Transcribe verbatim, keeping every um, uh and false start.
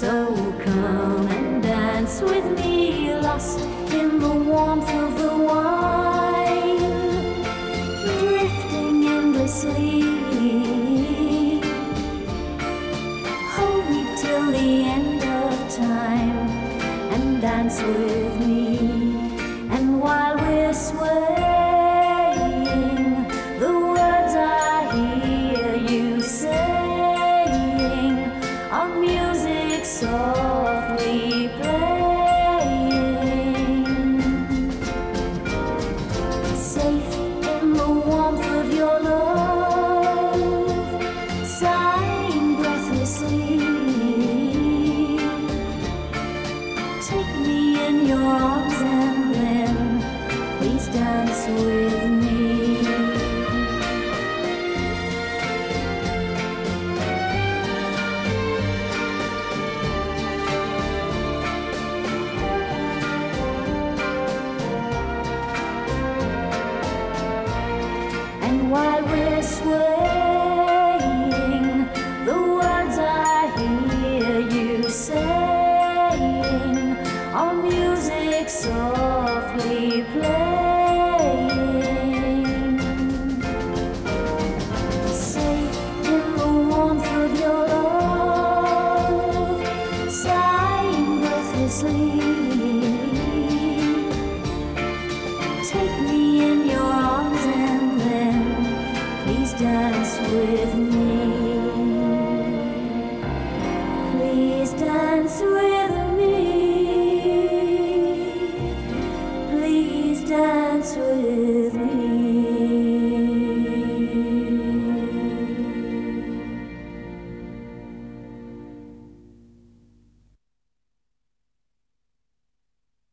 So come and dance with me, lost in the warmth of the wine, drifting endlessly. Hold me till the end of time and dance with me. And while we're swaying, the words I hear you saying are music softly playing. Safe in the warmth of your love, sighing breathlessly. Take me in your arms and then please dance with me. And while we're swaying, the words I hear you saying are music softly playing. Safe in the warmth of your love, sighing breathlessly.